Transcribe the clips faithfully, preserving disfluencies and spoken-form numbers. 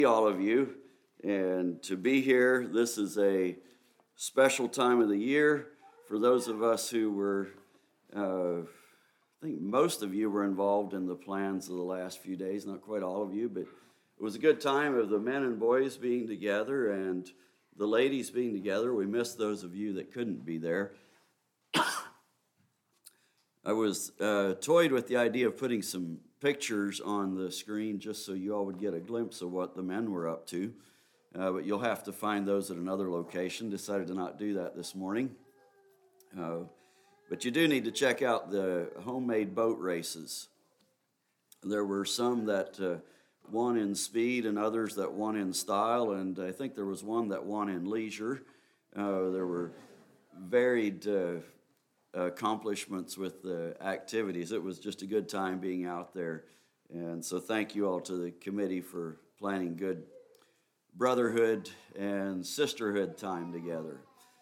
All of you, and to be here. This is a special time of the year for those of us who were, uh, I think most of you were involved in the plans of the last few days, not quite all of you, but it was a good time of the men and boys being together and the ladies being together. We missed those of you that couldn't be there. I was uh, toyed with the idea of putting some pictures on the screen just so you all would get a glimpse of what the men were up to. Uh, but you'll have to find those at another location. Decided to not do that this morning. Uh, but you do need to check out the homemade boat races. There were some that uh, won in speed and others that won in style, and I think there was one that won in leisure. Uh, there were varied uh, accomplishments with the activities. It was just a good time being out there. And so thank you all to the committee for planning good brotherhood and sisterhood time together.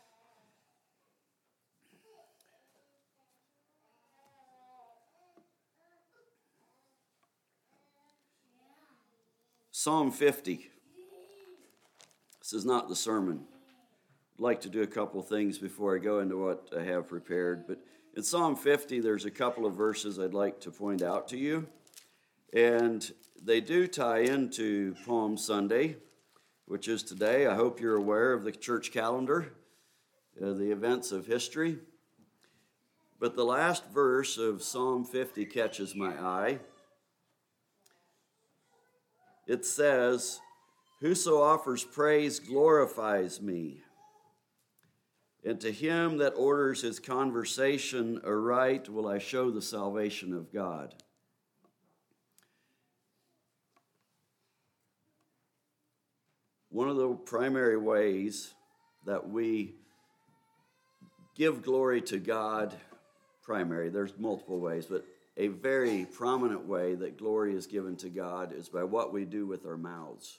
Psalm fifty. This is not the sermon. I'd like to do a couple things before I go into what I have prepared. But in Psalm fifty, there's a couple of verses I'd like to point out to you. And they do tie into Palm Sunday, which is today. I hope you're aware of the church calendar, uh, the events of history. But the last verse of Psalm fifty catches my eye. It says, "Whoso offers praise glorifies me. And to him that orders his conversation aright will I show the salvation of God." One of the primary ways that we give glory to God, primary, there's multiple ways, but a very prominent way that glory is given to God is by what we do with our mouths.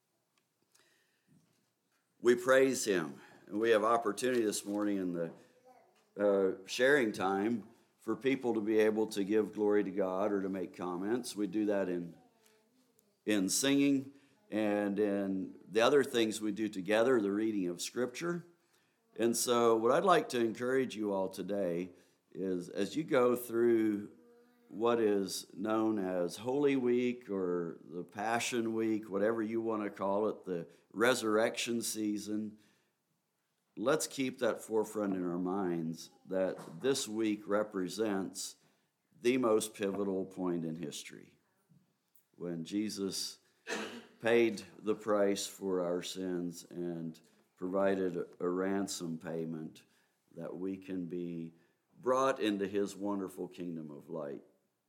We praise him. And we have opportunity this morning in the uh, sharing time for people to be able to give glory to God or to make comments. We do that in, in singing and in the other things we do together, the reading of Scripture. And so what I'd like to encourage you all today is as you go through what is known as Holy Week or the Passion Week, whatever you want to call it, the resurrection season, let's keep that forefront in our minds that this week represents the most pivotal point in history when Jesus paid the price for our sins and provided a ransom payment that we can be brought into his wonderful kingdom of light.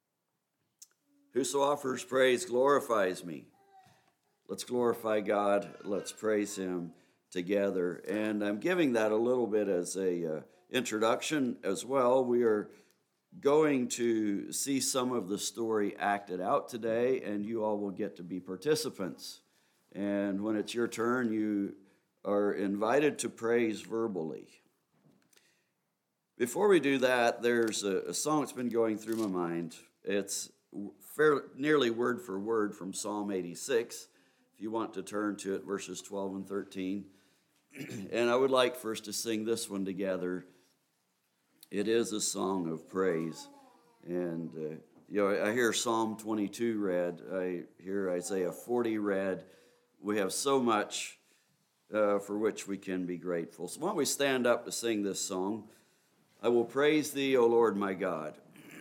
Whoso offers praise glorifies me. Let's glorify God. Let's praise him together. And I'm giving that a little bit as a uh, introduction as well. We are going to see some of the story acted out today, and you all will get to be participants. And when it's your turn, you are invited to praise verbally. Before we do that, there's a, a song that's been going through my mind. It's fairly, nearly word for word from Psalm eighty-six. If you want to turn to it, verses twelve and thirteen. And I would like for us to sing this one together. It is a song of praise. And, uh, you know, I hear Psalm twenty-two read. I hear Isaiah forty read. We have so much uh, for which we can be grateful. So why don't we stand up to sing this song? I will praise thee, O Lord my God.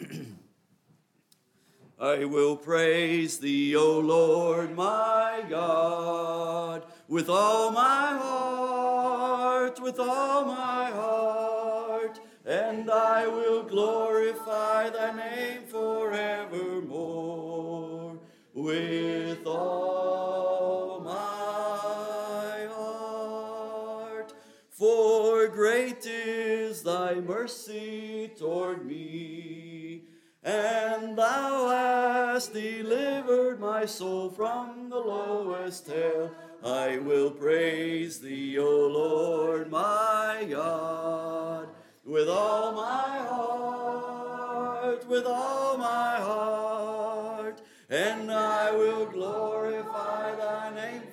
I will praise thee, O Lord my God, with all my heart, with all my heart, and I will glorify thy name forevermore, with all my heart. For great is thy mercy toward me, and thou hast delivered my soul from the lowest hell. I will praise thee, O Lord my God, with all my heart, with all my heart, and I will glorify thy name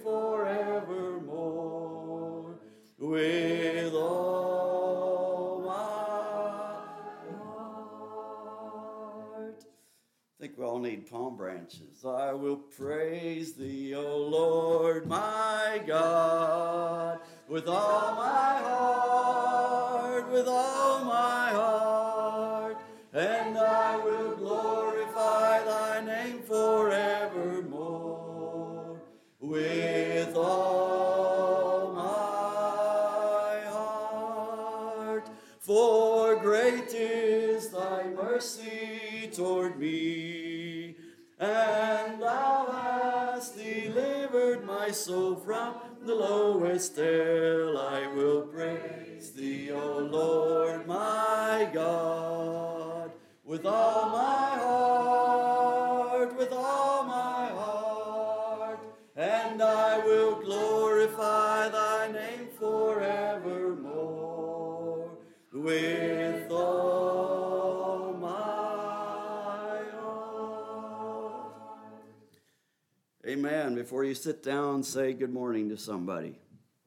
branches. I will praise thee, O Lord, my God, with all my heart, with all my heart, and I will glorify thy name forevermore, with all my heart. For great is thy mercy toward me, and thou hast delivered my soul from the lowest hell. I will praise thee, O Lord, my God, with all my heart, with all my heart, and I will glorify thy name forevermore, with all my heart. Amen. Before you sit down, say good morning to somebody.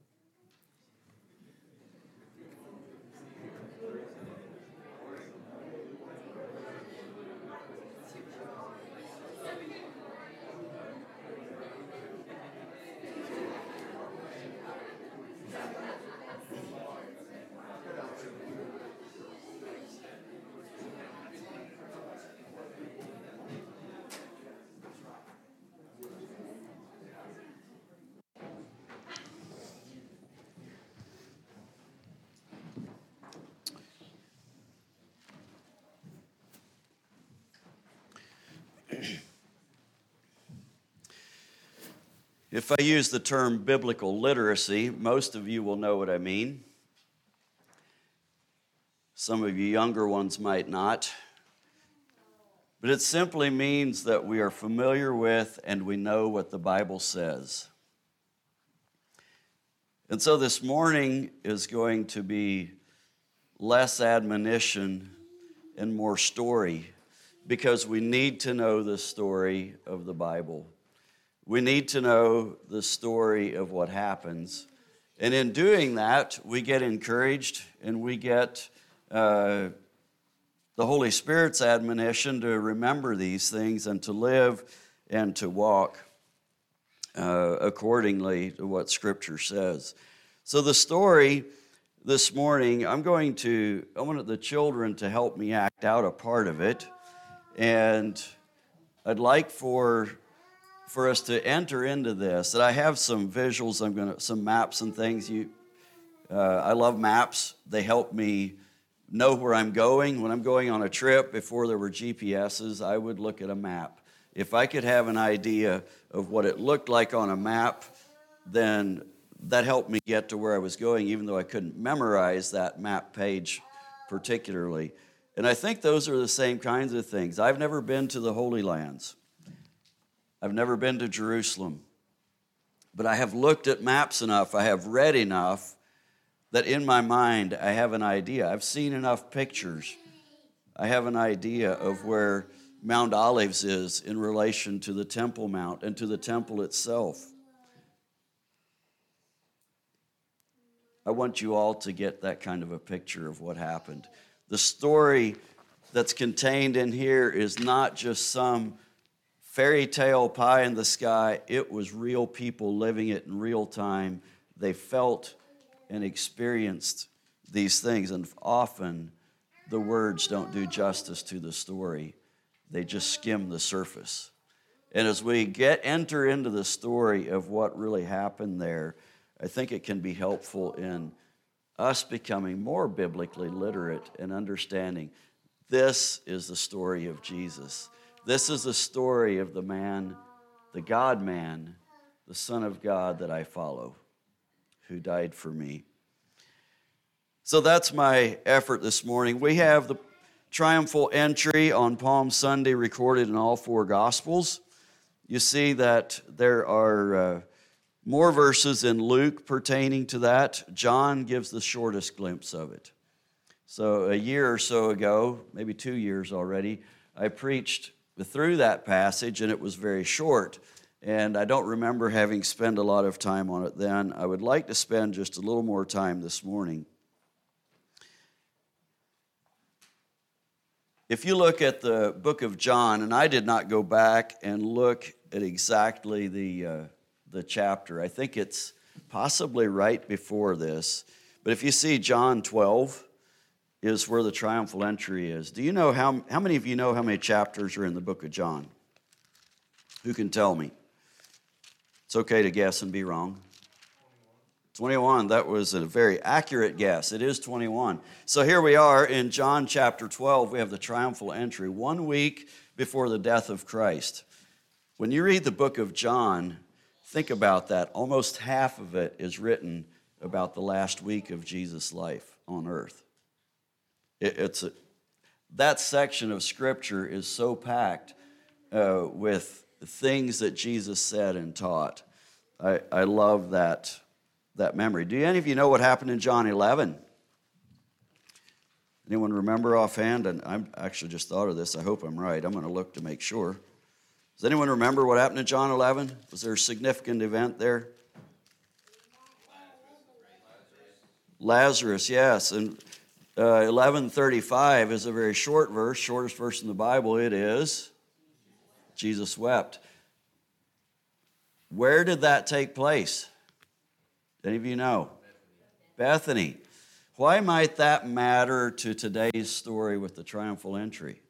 If I use the term biblical literacy, most of you will know what I mean. Some of you younger ones might not. But it simply means that we are familiar with and we know what the Bible says. And so this morning is going to be less admonition and more story, because we need to know the story of the Bible. We need to know the story of what happens. And in doing that, we get encouraged and we get uh, the Holy Spirit's admonition to remember these things and to live and to walk uh, accordingly to what Scripture says. So the story this morning, I'm going to, I want the children to help me act out a part of it. And I'd like for for us to enter into this. And I have some visuals, I'm gonna, some maps and things. You, uh, I love maps. They help me know where I'm going. When I'm going on a trip, before there were G P S's, I would look at a map. If I could have an idea of what it looked like on a map, then that helped me get to where I was going, even though I couldn't memorize that map page particularly. And I think those are the same kinds of things. I've never been to the Holy Lands. I've never been to Jerusalem, but I have looked at maps enough, I have read enough, that in my mind I have an idea. I've seen enough pictures. I have an idea of where Mount Olives is in relation to the Temple Mount and to the temple itself. I want you all to get that kind of a picture of what happened. The story that's contained in here is not just some fairy tale pie in the sky. It was real people living it in real time. They felt and experienced these things, and often the words don't do justice to the story. They just skim the surface. And as we get enter into the story of what really happened there, I think it can be helpful in us becoming more biblically literate and understanding this is the story of Jesus. This is the story of the man, the God-man, the Son of God that I follow, who died for me. So that's my effort this morning. We have the triumphal entry on Palm Sunday recorded in all four Gospels. You see that there are uh, more verses in Luke pertaining to that. John gives the shortest glimpse of it. So a year or so ago, maybe two years already, I preached through that passage, and it was very short. And I don't remember having spent a lot of time on it then. I would like to spend just a little more time this morning. if you look at the book of John, and I did not go back and look at exactly the, uh, the chapter. I think it's possibly right before this. But if you see John twelve is where the triumphal entry is. Do you know how, how many of you know how many chapters are in the book of John? Who can tell me? It's okay to guess and be wrong. twenty-one, that was a very accurate guess. It is twenty-one. So here we are in John chapter twelve. We have the triumphal entry, one week before the death of Christ. When you read the book of John, think about that. Almost half of it is written about the last week of Jesus' life on earth. It, it's a, that section of Scripture is so packed uh, with things that Jesus said and taught. I, I love that, that memory. Do any of you know what happened in John eleven? Anyone remember offhand? And I actually just thought of this. I hope I'm right. I'm going to look to make sure. Does anyone remember what happened in John eleven? Was there a significant event there? Lazarus, yes. And uh, eleven thirty-five is a very short verse, shortest verse in the Bible. It is, Jesus wept. Where did that take place? Any of you know? Bethany. Why might that matter to today's story with the triumphal entry?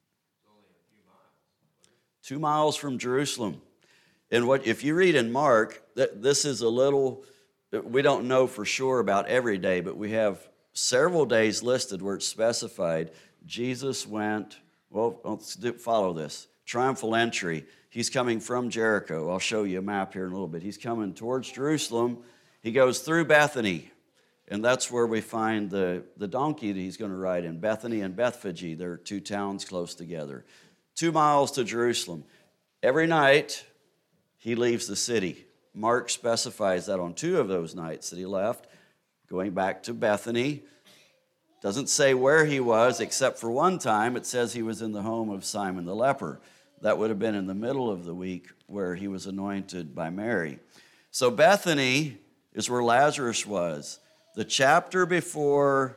Two miles from Jerusalem. And what if you read in Mark, that this is a little, we don't know for sure about every day, but we have several days listed where it's specified. Jesus went, well, let's do, follow this. Triumphal entry. He's coming from Jericho. I'll show you a map here in a little bit. He's coming towards Jerusalem. He goes through Bethany, and that's where we find the, the donkey that he's going to ride in. Bethany and Bethphage, they're two towns close together. Two miles to Jerusalem. Every night, he leaves the city. Mark specifies that on two of those nights that he left, going back to Bethany. Doesn't say where he was, except for one time it says he was in the home of Simon the leper. That would have been in the middle of the week where he was anointed by Mary. So Bethany is where Lazarus was. The chapter before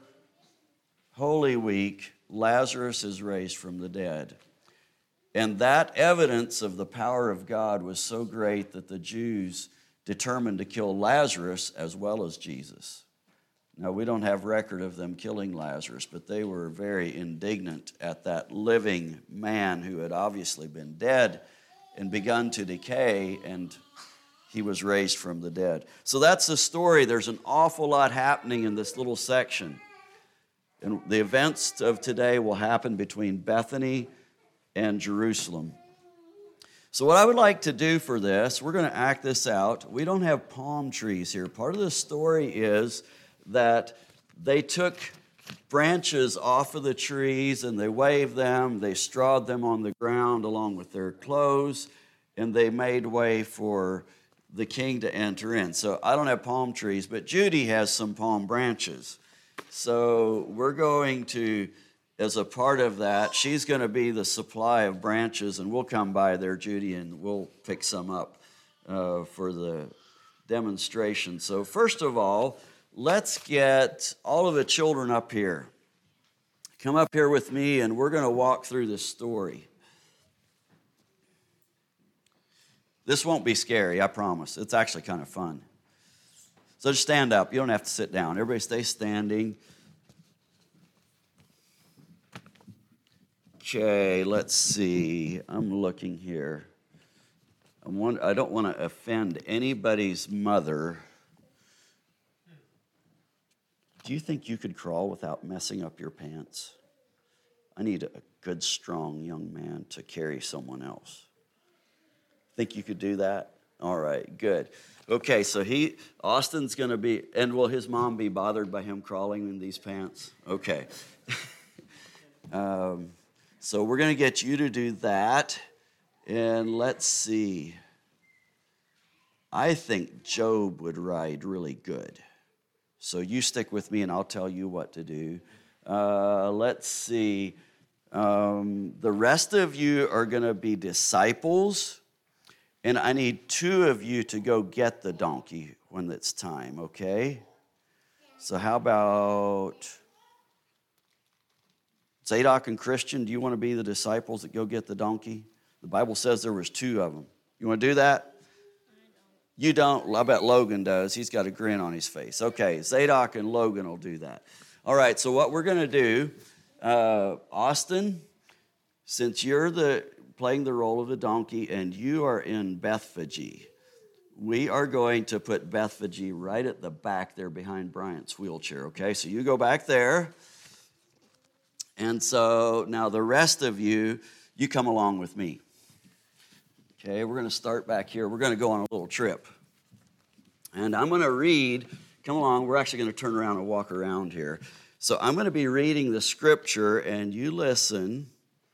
Holy Week, Lazarus is raised from the dead. And that evidence of the power of God was so great that the Jews determined to kill Lazarus as well as Jesus. Now, we don't have record of them killing Lazarus, but they were very indignant at that living man who had obviously been dead and begun to decay, and he was raised from the dead. So that's the story. There's an awful lot happening in this little section. And the events of today will happen between Bethany and Jerusalem. So what I would like to do for this, we're going to act this out. We don't have palm trees here. Part of the story is that they took branches off of the trees and they waved them, they strawed them on the ground along with their clothes, and they made way for the king to enter in. So I don't have palm trees, but Judy has some palm branches. So we're going to, as a part of that, she's going to be the supply of branches, and we'll come by there, Judy, and we'll pick some up uh, for the demonstration. So first of all, let's get all of the children up here. Come up here with me, and we're going to walk through this story. This won't be scary, I promise. It's actually kind of fun. So just stand up. You don't have to sit down. Everybody stay standing. Okay, let's see. I'm looking here. I want, I don't want to offend anybody's mother. Do you think you could crawl without messing up your pants? I need a good, strong young man to carry someone else. Think you could do that? All right, good. Okay, so he, Austin's going to be, and will his mom be bothered by him crawling in these pants? Okay. um, so we're going to get you to do that. And let's see. I think Job would ride really good. So you stick with me and I'll tell you what to do. Uh, let's see. Um, the rest of you are going to be disciples. And I need two of you to go get the donkey when it's time, okay? So how about Zadok and Christian, do you want to be the disciples that go get the donkey? The Bible says there was two of them. You want to do that? You don't? I bet Logan does. He's got a grin on his face. Okay, Zadok and Logan will do that. All right, so what we're going to do, uh, Austin, since you're the playing the role of the donkey and you are in Bethphage, we are going to put Bethphage right at the back there behind Bryant's wheelchair, okay? So you go back there. And so now the rest of you, you come along with me. Okay, we're going to start back here. We're going to go on a little trip. And I'm going to read, come along, we're actually going to turn around and walk around here. So I'm going to be reading the scripture, and you listen.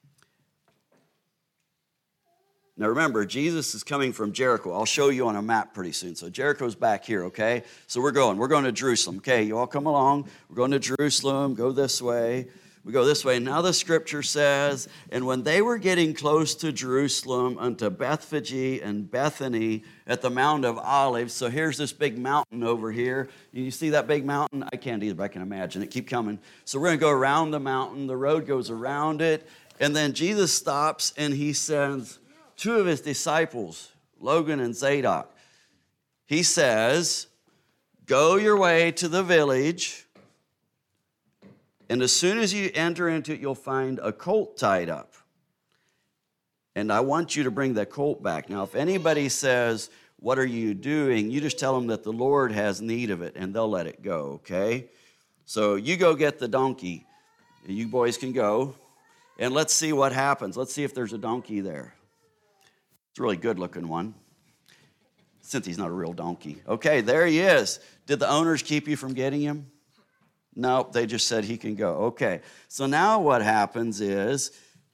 Now remember, Jesus is coming from Jericho. I'll show you on a map pretty soon. So Jericho's back here, okay? So we're going. We're going to Jerusalem. Okay, you all come along. We're going to Jerusalem. Go this way. We go this way. Now the scripture says, and when they were getting close to Jerusalem unto Bethphage and Bethany at the Mount of Olives. So here's this big mountain over here. You see that big mountain? I can't either, but I can imagine it. Keep coming. So we're going to go around the mountain. The road goes around it. And then Jesus stops and he sends two of his disciples, Logan and Zadok. He says, go your way to the village. And as soon as you enter into it, you'll find a colt tied up. And I want you to bring that colt back. Now, if anybody says, what are you doing? You just tell them that the Lord has need of it, and they'll let it go, okay? So you go get the donkey. You boys can go. And let's see what happens. Let's see if there's a donkey there. It's a really good-looking one, since he's not a real donkey. Okay, there he is. Did the owners keep you from getting him? No, they just said he can go. Okay, so now what happens is,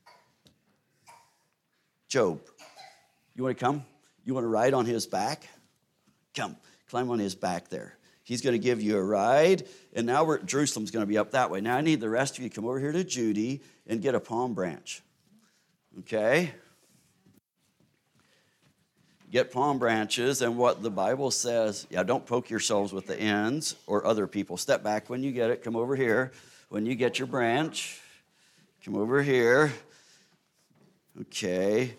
Job, you want to come? You want to ride on his back? Come, climb on his back there. He's going to give you a ride, and now we're, Jerusalem's going to be up that way. Now I need the rest of you to come over here to Judy and get a palm branch. Okay? Get palm branches, and what the Bible says, yeah, don't poke yourselves with the ends or other people. Step back when you get it. Come over here. When you get your branch, come over here. Okay.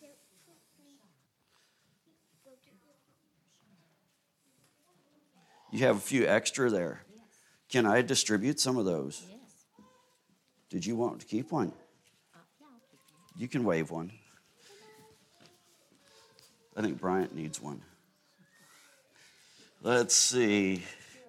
You have a few extra there. Can I distribute some of those? Did you want to keep one? You can wave one. I think Bryant needs one. Let's see.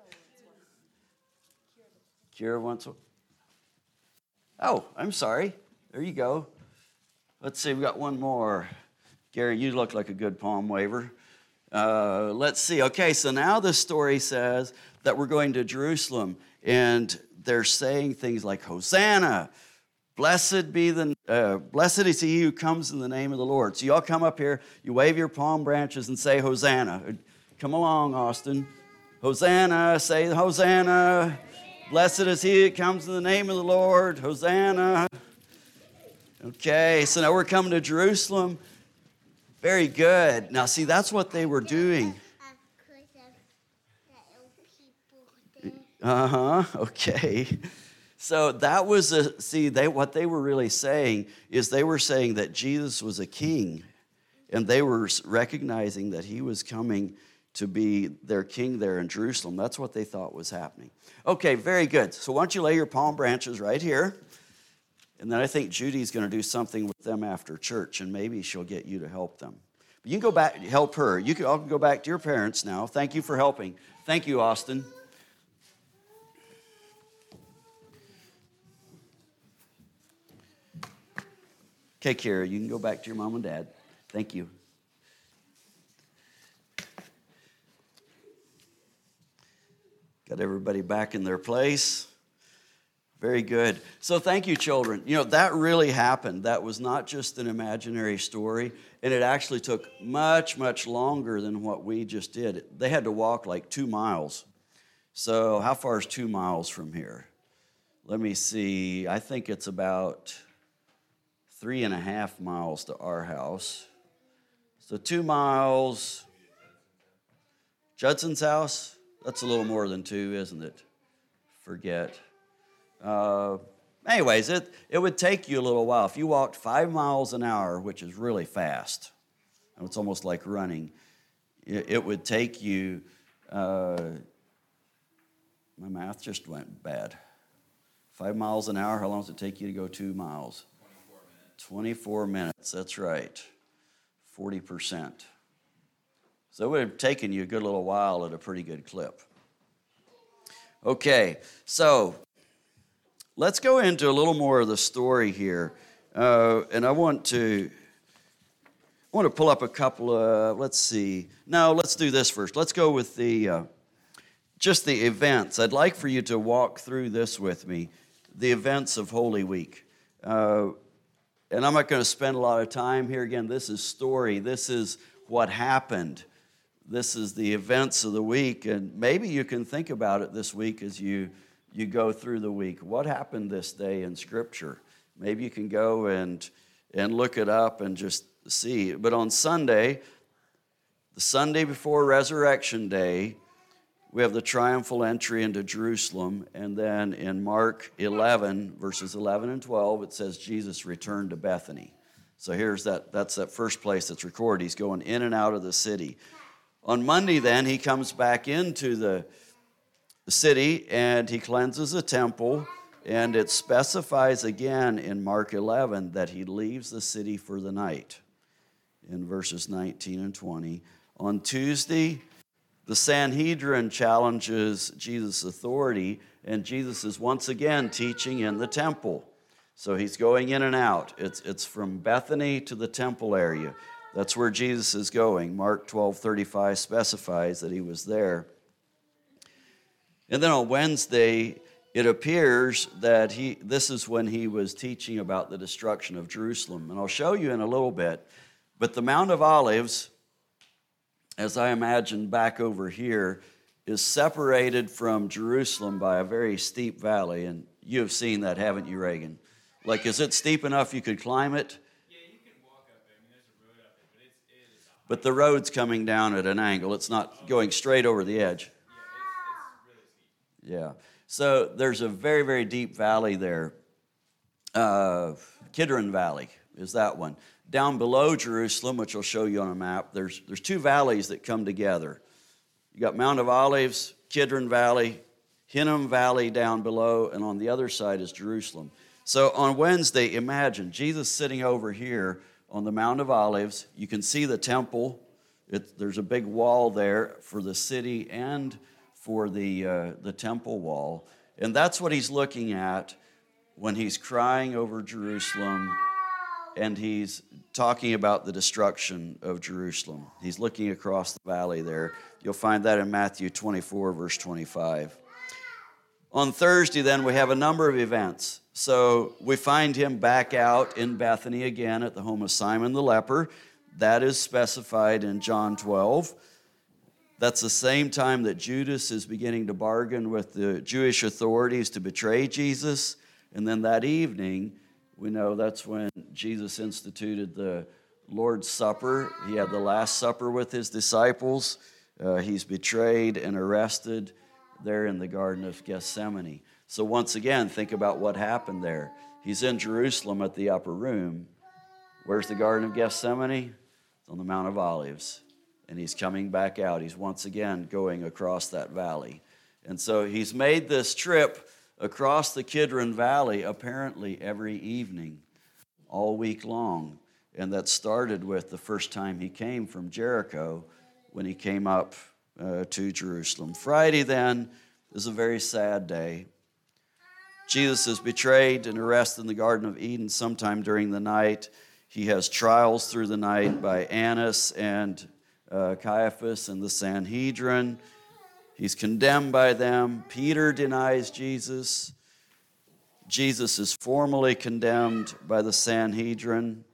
Kira wants one. Oh, I'm sorry. There you go. Let's see, we got one more. Gary, you look like a good palm waver. Uh, let's see. Okay, so now the story says that we're going to Jerusalem, and they're saying things like, Hosanna. Blessed be the, uh, blessed is he who comes in the name of the Lord. So you all come up here, you wave your palm branches and say Hosanna. Come along, Austin. Hosanna, say Hosanna. Blessed is he who comes in the name of the Lord. Hosanna. Okay, so now we're coming to Jerusalem. Very good. Now see, that's what they were doing. Uh-huh, okay. So that was a, see, they what they were really saying is they were saying that Jesus was a king, and they were recognizing that he was coming to be their king there in Jerusalem. That's what they thought was happening. Okay, very good. So why don't you lay your palm branches right here, and then I think Judy's going to do something with them after church, and maybe she'll get you to help them. But you can go back, help her. You can all go back to your parents now. Thank you for helping. Thank you, Austin. Okay, Kara, you can go back to your mom and dad. Thank you. Got everybody back in their place. Very good. So thank you, children. You know, that really happened. That was not just an imaginary story, and it actually took much, much longer than what we just did. They had to walk like two miles. So how far is two miles from here? Let me see. I think it's about three and a half miles to our house. So two miles. Judson's house? That's a little more than two, isn't it? Forget. Uh, Anyways, it, it would take you a little while. If you walked five miles an hour, which is really fast, and it's almost like running, it, it would take you, uh, my math just went bad. Five miles an hour, how long does it take you to go two miles? twenty-four minutes. twenty-four minutes, that's right. forty percent. So it would have taken you a good little while at a pretty good clip. Okay, so let's go into a little more of the story here. Uh, and I want to I want to pull up a couple of, let's see. No, let's do this first. Let's go with the uh, just the events. I'd like for you to walk through this with me, the events of Holy Week. Uh, and I'm not going to spend a lot of time here. Again, this is story. This is what happened. This is the events of the week. And maybe you can think about it this week as you, you go through the week. What happened this day in Scripture? Maybe you can go and, and look it up and just see. But on Sunday, the Sunday before Resurrection Day, we have the triumphal entry into Jerusalem, and then in Mark eleven, verses eleven and twelve, it says Jesus returned to Bethany. So here's that, that's that first place that's recorded. He's going in and out of the city. On Monday then, he comes back into the, the city, and he cleanses the temple, and it specifies again in Mark eleven that he leaves the city for the night, in verses nineteen and twenty. On Tuesday, the Sanhedrin challenges Jesus' authority, and Jesus is once again teaching in the temple. So he's going in and out. It's, it's from Bethany to the temple area. That's where Jesus is going. Mark twelve thirty-five specifies that he was there. And then on Wednesday, it appears that he this is when he was teaching about the destruction of Jerusalem. And I'll show you in a little bit. But the Mount of Olives, as I imagine back over here, is separated from Jerusalem by a very steep valley. And you have seen that, haven't you, Reagan? Like, is it steep enough you could climb it? Yeah, you can walk up it. I mean, there's a road up it, but it's, it is a But the road's coming down at an angle. It's not going straight over the edge. Yeah, it's, it's really steep. Yeah. So there's a very, very deep valley there. Uh, Kidron Valley is that one. Down below Jerusalem, which I'll show you on a map, there's, there's two valleys that come together. You got Mount of Olives, Kidron Valley, Hinnom Valley down below, and on the other side is Jerusalem. So on Wednesday, imagine Jesus sitting over here on the Mount of Olives. You can see the temple. It, there's a big wall there for the city and for the, uh, the temple wall. And that's what he's looking at when he's crying over Jerusalem and he's talking about the destruction of Jerusalem. He's looking across the valley there. You'll find that in Matthew twenty-four, verse twenty-five. On Thursday, then, we have a number of events. So we find him back out in Bethany again at the home of Simon the leper. That is specified in John twelve. That's the same time that Judas is beginning to bargain with the Jewish authorities to betray Jesus. And then that evening, we know that's when Jesus instituted the Lord's Supper. He had the Last Supper with his disciples. Uh, he's betrayed and arrested there in the Garden of Gethsemane. So once again, think about what happened there. He's in Jerusalem at the upper room. Where's the Garden of Gethsemane? It's on the Mount of Olives. And he's coming back out. He's once again going across that valley. And so he's made this trip across the Kidron Valley apparently every evening, all week long. And that started with the first time he came from Jericho when he came up uh, to Jerusalem. Friday, then, is a very sad day. Jesus is betrayed and arrested in the Garden of Eden sometime during the night. He has trials through the night by Annas and uh, Caiaphas and the Sanhedrin. He's condemned by them. Peter denies Jesus. Jesus is formally condemned by the Sanhedrin.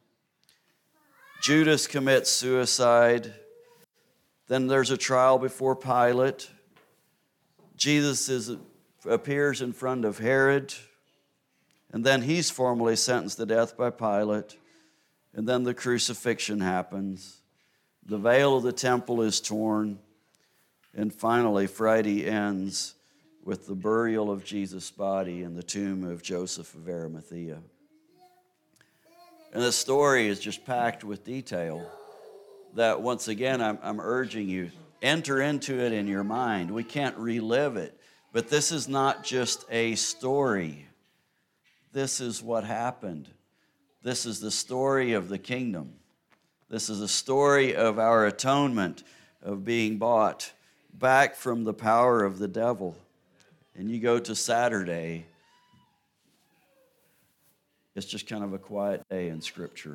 Judas commits suicide. Then there's a trial before Pilate. Jesus is, appears in front of Herod. And then he's formally sentenced to death by Pilate. And then the crucifixion happens. The veil of the temple is torn. And finally, Friday ends with the burial of Jesus' body in the tomb of Joseph of Arimathea. And the story is just packed with detail that, once again, I'm, I'm urging you, enter into it in your mind. We can't relive it. But this is not just a story. This is what happened. This is the story of the kingdom. This is a story of our atonement, of being bought back from the power of the devil. And you go to Saturday, it's just kind of a quiet day in Scripture.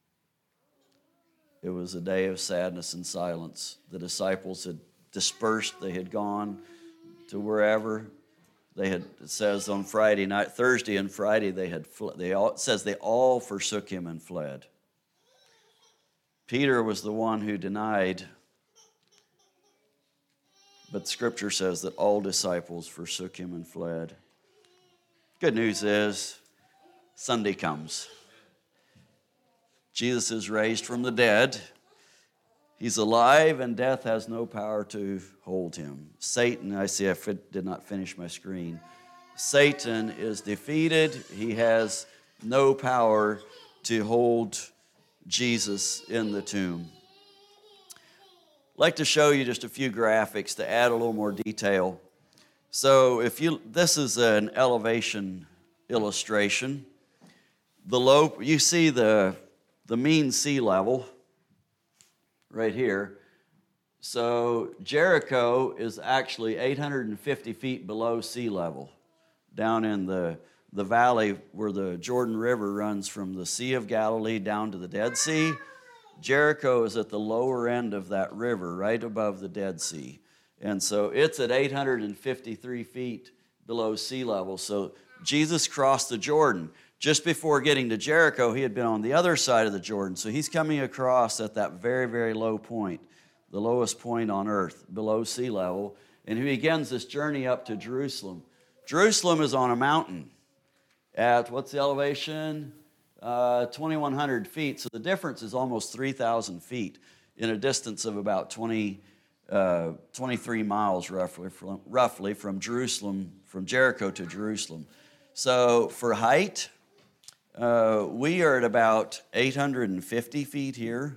It was a day of sadness and silence. The disciples had dispersed. They had gone to wherever. They had, it says on Friday night, Thursday and Friday, they had fled. They all, it says they all forsook him and fled. Peter was the one who denied, but Scripture says that all disciples forsook him and fled. Good news is, Sunday comes. Jesus is raised from the dead. He's alive, and death has no power to hold him. Satan, I see I did not finish my screen. Satan is defeated. He has no power to hold Jesus in the tomb. I'd like to show you just a few graphics to add a little more detail. So if you, this is an elevation illustration. The low, you see the, the mean sea level right here. So Jericho is actually eight hundred fifty feet below sea level, down in the, the valley where the Jordan River runs from the Sea of Galilee down to the Dead Sea. Jericho is at the lower end of that river, right above the Dead Sea. And so it's at eight hundred fifty-three feet below sea level. So Jesus crossed the Jordan. Just before getting to Jericho, he had been on the other side of the Jordan. So he's coming across at that very, very low point, the lowest point on earth, below sea level. And he begins this journey up to Jerusalem. Jerusalem is on a mountain at, what's the elevation? Uh, twenty-one hundred feet. So the difference is almost three thousand feet in a distance of about twenty, uh, twenty-three miles roughly from, roughly from Jerusalem, from Jericho to Jerusalem. So for height, Uh, we are at about eight hundred fifty feet here.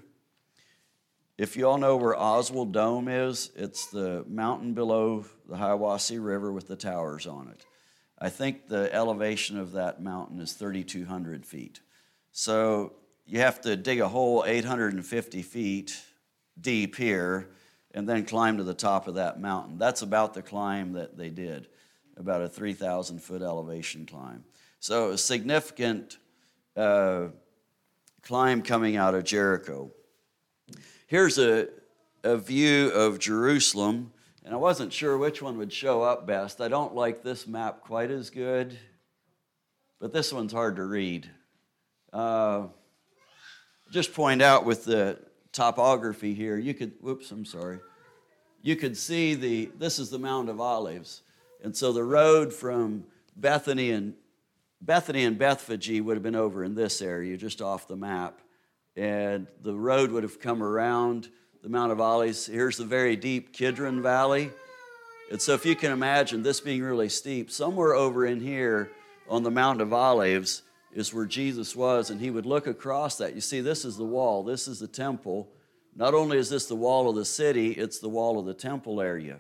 If you all know where Oswald Dome is, it's the mountain below the Hiawassee River with the towers on it. I think the elevation of that mountain is thirty-two hundred feet. So you have to dig a hole eight hundred fifty feet deep here and then climb to the top of that mountain. That's about the climb that they did, about a three thousand foot elevation climb. So a significant Uh, climb coming out of Jericho. Here's a, a view of Jerusalem, and I wasn't sure which one would show up best. I don't like this map quite as good, but this one's hard to read. Uh, just point out with the topography here, you could, whoops, I'm sorry. You could see the, this is the Mount of Olives, and so the road from Bethany and Bethany and Bethphage would have been over in this area, just off the map. And the road would have come around the Mount of Olives. Here's the very deep Kidron Valley. And so if you can imagine this being really steep, somewhere over in here on the Mount of Olives is where Jesus was, and he would look across that. You see, this is the wall. This is the temple. Not only is this the wall of the city, it's the wall of the temple area.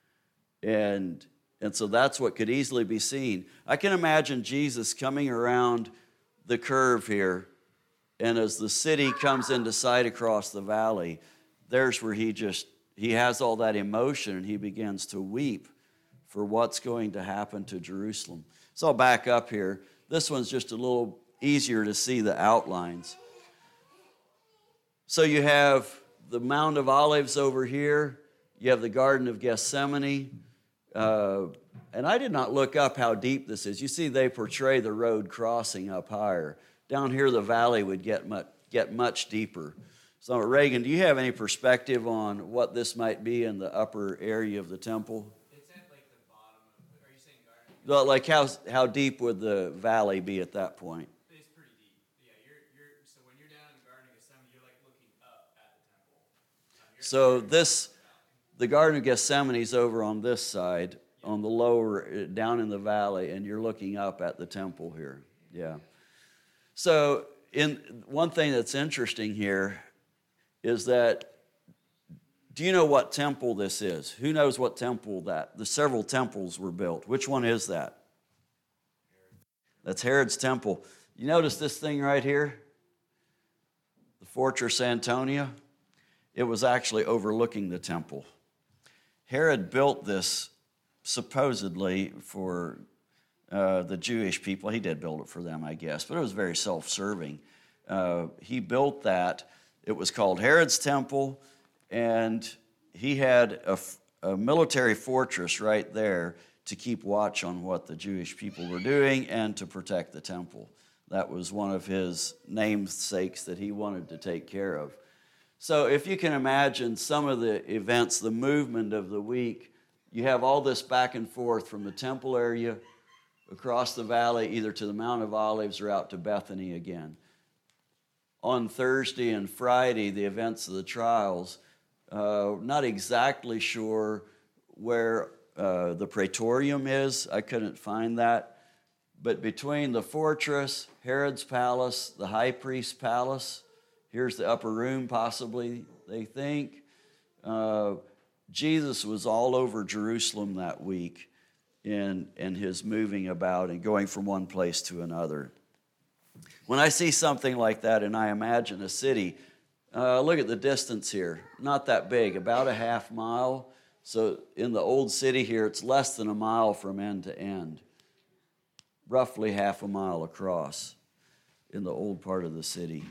And And so that's what could easily be seen. I can imagine Jesus coming around the curve here, and as the city comes into sight across the valley, there's where he just, he has all that emotion, and he begins to weep for what's going to happen to Jerusalem. So I'll back up here. This one's just a little easier to see the outlines. So you have the Mount of Olives over here. You have the Garden of Gethsemane. Uh, and I did not look up how deep this is. You see, they portray the road crossing up higher. Down here, the valley would get much, get much deeper. So, Reagan, do you have any perspective on what this might be in the upper area of the temple? It's at like the bottom of, are you saying garden? Like how how deep would the valley be at that point? It's pretty deep. Yeah, you're you're so when you're down in the Garden of Gethsemane, you're like looking up at the temple. Um, So this, the Garden of Gethsemane is over on this side. on the lower, down in the valley, and you're looking up at the temple here. Yeah. So, in one thing that's interesting here is that, do you know what temple this is? Who knows what temple that? The several temples were built. Which one is that? That's Herod's temple. You notice this thing right here? The Fortress Antonia? It was actually overlooking the temple. Herod built this supposedly for uh, the Jewish people. He did build it for them, I guess, but it was very self-serving. Uh, he built that. It was called Herod's Temple, and he had a, a military fortress right there to keep watch on what the Jewish people were doing and to protect the temple. That was one of his namesakes that he wanted to take care of. So if you can imagine some of the events, the movement of the week, you have all this back and forth from the temple area across the valley, either to the Mount of Olives or out to Bethany again. On Thursday and Friday, the events of the trials, uh, not exactly sure where uh, the Praetorium is. I couldn't find that. But between the fortress, Herod's palace, the high priest's palace, here's the upper room possibly, they think. Uh, Jesus was all over Jerusalem that week in, in his moving about and going from one place to another. When I see something like that and I imagine a city, uh, look at the distance here. Not that big, about a half mile. So in the old city here, it's less than a mile from end to end. Roughly half a mile across in the old part of the city.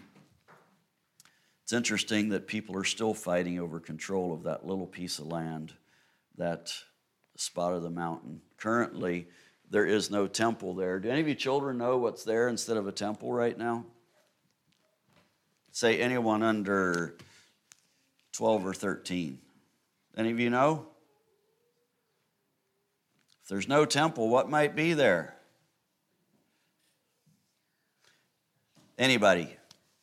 It's interesting that people are still fighting over control of that little piece of land, that spot of the mountain. Currently, there is no temple there. Do any of you children know what's there instead of a temple right now? Say anyone under twelve or thirteen. Any of you know? If there's no temple, what might be there? Anybody?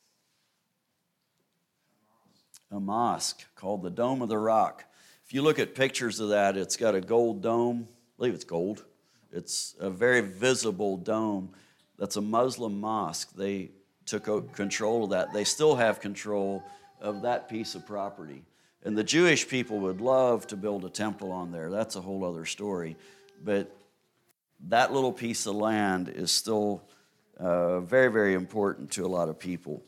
A mosque called the Dome of the Rock. If you look at pictures of that, it's got a gold dome. I believe it's gold. It's a very visible dome. That's a Muslim mosque. They took control of that. They still have control of that piece of property. And the Jewish people would love to build a temple on there. That's a whole other story. But that little piece of land is still uh, very, very important to a lot of people.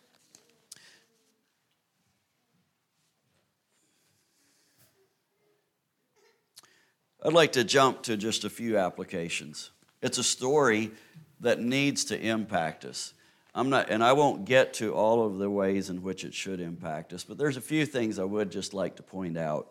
I'd like to jump to just a few applications. It's a story that needs to impact us. I'm not, and I won't get to all of the ways in which it should impact us, but there's a few things I would just like to point out.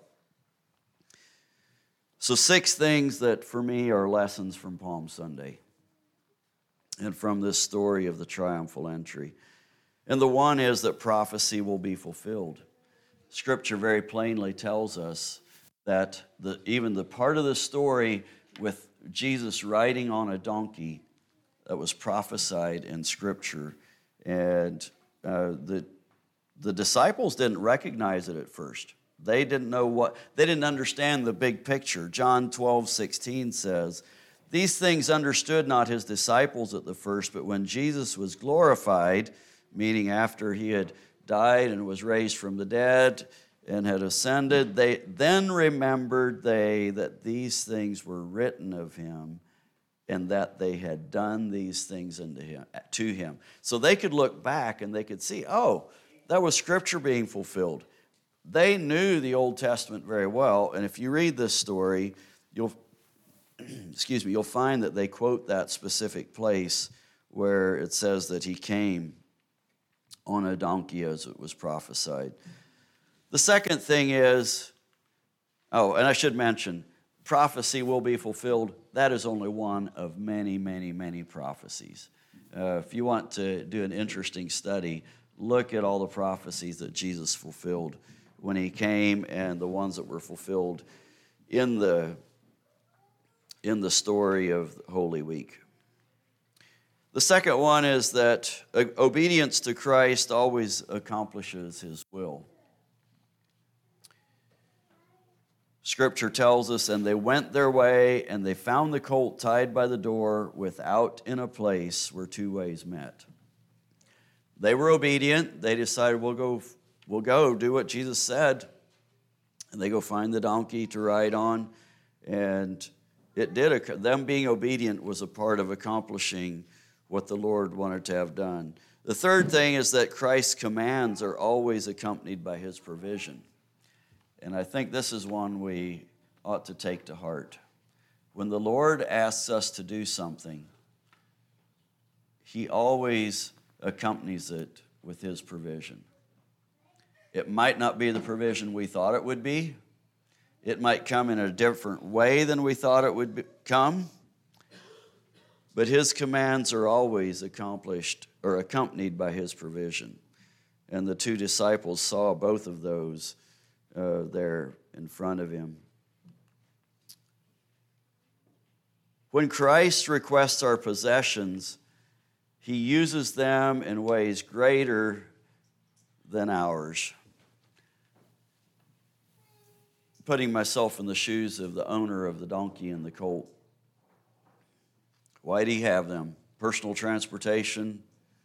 So six things that for me are lessons from Palm Sunday and from this story of the triumphal entry. And the one is that prophecy will be fulfilled. Scripture very plainly tells us that the, even the part of the story with Jesus riding on a donkey that was prophesied in Scripture, and uh, the the disciples didn't recognize it at first. They didn't know what, they didn't understand the big picture. John twelve sixteen says, "These things understood not his disciples at the first, but when Jesus was glorified," meaning after he had died and was raised from the dead and had ascended, they then remembered they that these things were written of him, and that they had done these things unto him, to him. So they could look back and they could see, oh, that was Scripture being fulfilled. They knew the Old Testament very well, and if you read this story, you'll, excuse me, you'll find that they quote that specific place where it says that he came on a donkey as it was prophesied. The second thing is, oh, and I should mention, prophecy will be fulfilled. That is only one of many, many, many prophecies. Uh, if you want to do an interesting study, look at all the prophecies that Jesus fulfilled when he came and the ones that were fulfilled in the, in the story of Holy Week. The second one is that obedience to Christ always accomplishes his will. Scripture tells us, and they went their way, and they found the colt tied by the door without in a place where two ways met. They were obedient. They decided, we'll go, we'll go do what Jesus said. And they go find the donkey to ride on. And it did, them being obedient was a part of accomplishing what the Lord wanted to have done. The third thing is that Christ's commands are always accompanied by his provision. And I think this is one we ought to take to heart. When the Lord asks us to do something, he always accompanies it with his provision. It might not be the provision we thought it would be. It might come in a different way than we thought it would be, come. But his commands are always accomplished or accompanied by his provision. And the two disciples saw both of those uh, there in front of him. When Christ requests our possessions, he uses them in ways greater than ours. Putting myself in the shoes of the owner of the donkey and the colt. Why did he have them? Personal transportation,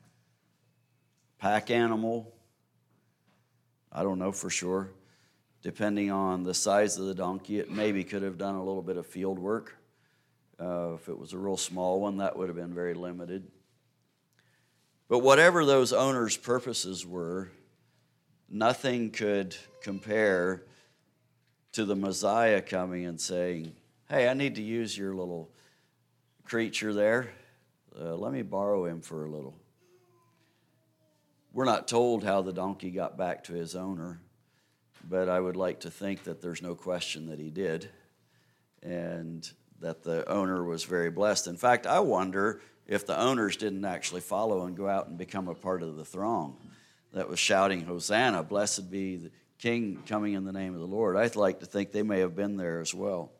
pack animal, I don't know for sure. Depending on the size of the donkey, it maybe could have done a little bit of field work. Uh, if it was a real small one, that would have been very limited. But whatever those owners' purposes were, nothing could compare to the Messiah coming and saying, hey, I need to use your little creature there. Uh, let me borrow him for a little. We're not told how the donkey got back to his owner, but I would like to think that there's no question that he did, and that the owner was very blessed. In fact, I wonder if the owners didn't actually follow and go out and become a part of the throng that was shouting, Hosanna, blessed be the King coming in the name of the Lord. I'd like to think they may have been there as well.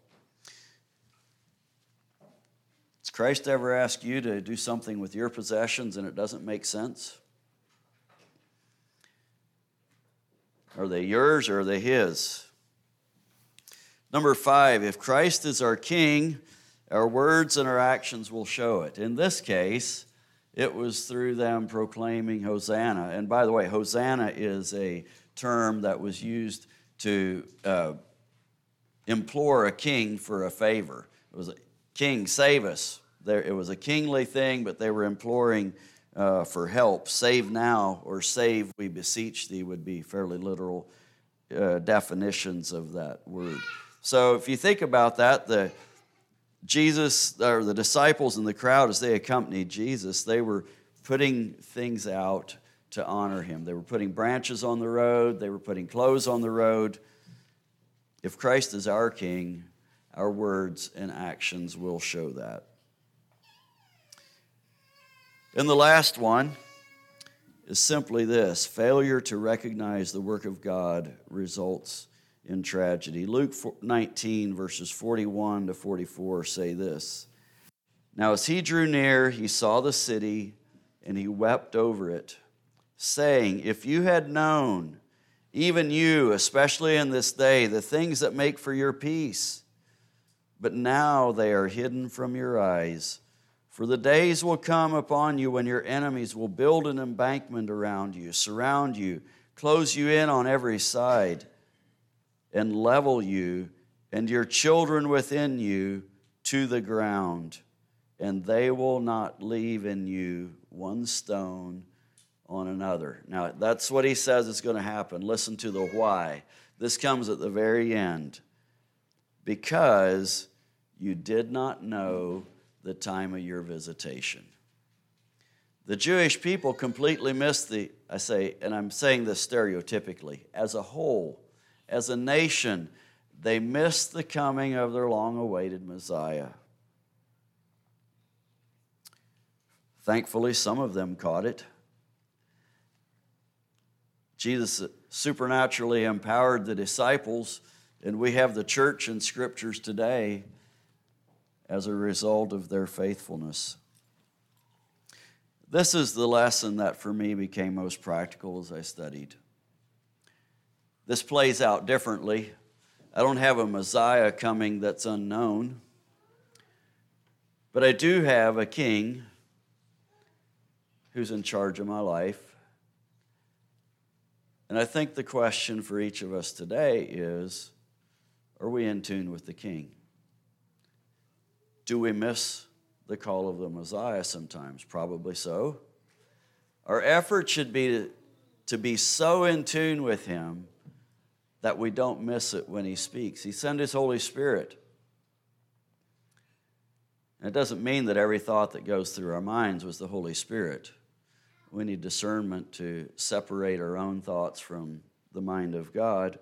Has Christ ever asked you to do something with your possessions and it doesn't make sense? Are they yours or are they his? Number five, if Christ is our King, our words and our actions will show it. In this case, it was through them proclaiming Hosanna. And by the way, Hosanna is a term that was used to uh, implore a king for a favor. It was a king, save us. There, it was a kingly thing, but they were imploring uh, for help. Save now, or save, we beseech thee, would be fairly literal uh, definitions of that word. So if you think about that, the Jesus, or the disciples and the crowd, as they accompanied Jesus, they were putting things out to honor him. They were putting branches on the road. They were putting clothes on the road. If Christ is our King, our words and actions will show that. And the last one is simply this: failure to recognize the work of God results in tragedy. Luke nineteen, verses forty-one to forty-four say this: Now as he drew near, he saw the city, and he wept over it, saying, If you had known, even you, especially in this day, the things that make for your peace, but now they are hidden from your eyes. For the days will come upon you when your enemies will build an embankment around you, surround you, close you in on every side, and level you and your children within you to the ground, and they will not leave in you one stone on another. Now, that's what he says is going to happen. Listen to the why. This comes at the very end. Because you did not know the time of your visitation. The Jewish people completely missed the, I say, and I'm saying this stereotypically, as a whole, as a nation, they missed the coming of their long-awaited Messiah. Thankfully, some of them caught it. Jesus supernaturally empowered the disciples, and we have the church and scriptures today as a result of their faithfulness. This is the lesson that for me became most practical as I studied. This plays out differently I don't have a Messiah coming that's unknown. But I do have a king who's in charge of my life. And I think the question for each of us today is, are we in tune with the king? Do we miss the call of the Messiah sometimes? Probably so. Our effort should be to, to be so in tune with him that we don't miss it when he speaks. He sent his Holy Spirit. And it doesn't mean that every thought that goes through our minds was the Holy Spirit. We need discernment to separate our own thoughts from the mind of God.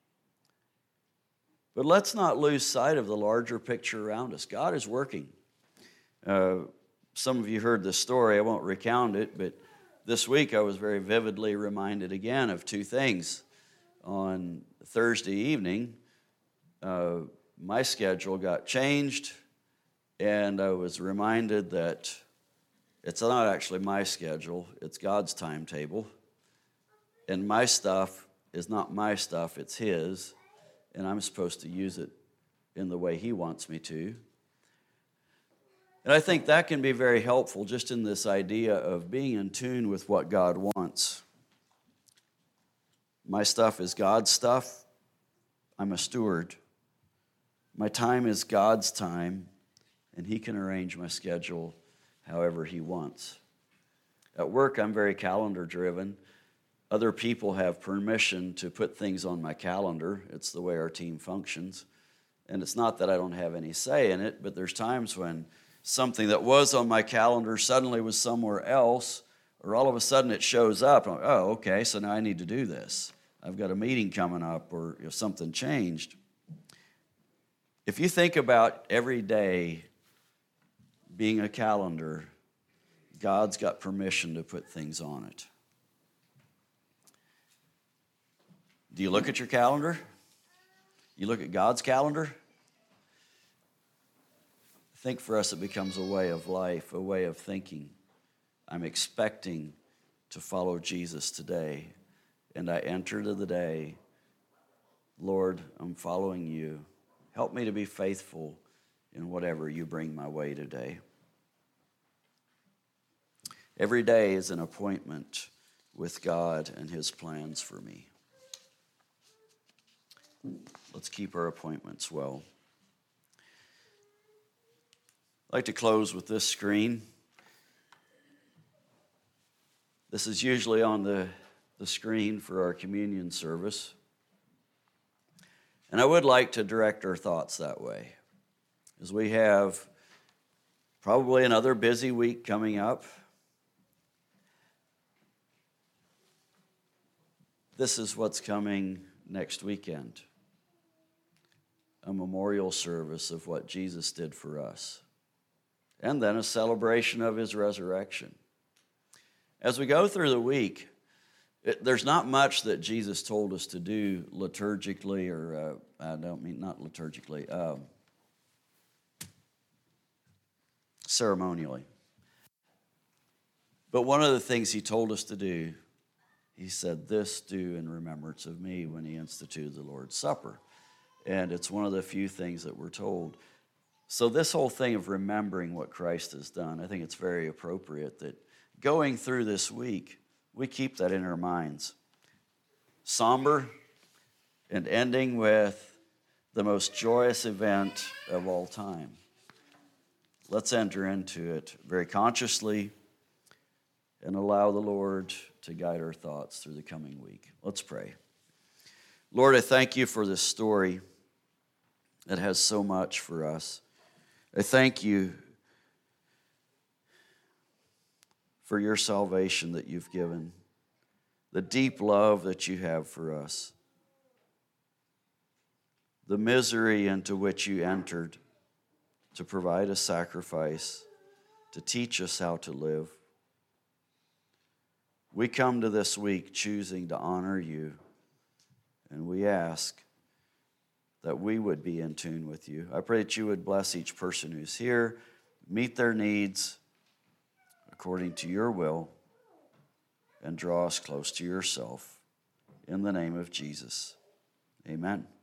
But let's not lose sight of the larger picture around us. God is working. Uh, some of you heard this story. I won't recount it, but this week I was very vividly reminded again of two things. On Thursday evening, uh, my schedule got changed, and I was reminded that it's not actually my schedule, it's God's timetable. And my stuff is not my stuff, it's his. And I'm supposed to use it in the way he wants me to. And I think that can be very helpful just in this idea of being in tune with what God wants. My stuff is God's stuff. I'm a steward. My time is God's time, and he can arrange my schedule however he wants. At work, I'm very calendar driven. Other people have permission to put things on my calendar. It's the way our team functions. And it's not that I don't have any say in it, but there's times when something that was on my calendar suddenly was somewhere else, or all of a sudden it shows up. I'm like, oh, okay, so now I need to do this. I've got a meeting coming up, or if something changed. If you think about every day being a calendar, God's got permission to put things on it. Do you look at your calendar? You look at God's calendar? I think for us it becomes a way of life, a way of thinking. I'm expecting to follow Jesus today, and I enter to the day, Lord, I'm following you. Help me to be faithful in whatever you bring my way today. Every day is an appointment with God and his plans for me. Let's keep our appointments well. I'd like to close with this screen. This is usually on the, the screen for our communion service. And I would like to direct our thoughts that way, as we have probably another busy week coming up. This is what's coming next weekend. A memorial service of what Jesus did for us. And then a celebration of his resurrection. As we go through the week, it, there's not much that Jesus told us to do liturgically, or uh, I don't mean not liturgically, um, ceremonially. But one of the things he told us to do, he said, this do in remembrance of me, when he instituted the Lord's Supper. And it's one of the few things that we're told. So this whole thing of remembering what Christ has done, I think it's very appropriate that going through this week, we keep that in our minds. Somber and ending with the most joyous event of all time. Let's enter into it very consciously and allow the Lord to guide our thoughts through the coming week. Let's pray. Lord, I thank you for this story that has so much for us. I thank you for your salvation that you've given, the deep love that you have for us, the misery into which you entered to provide a sacrifice, to teach us how to live. We come to this week choosing to honor you, and we ask that we would be in tune with you. I pray that you would bless each person who's here, meet their needs according to your will, and draw us close to yourself. In the name of Jesus, amen.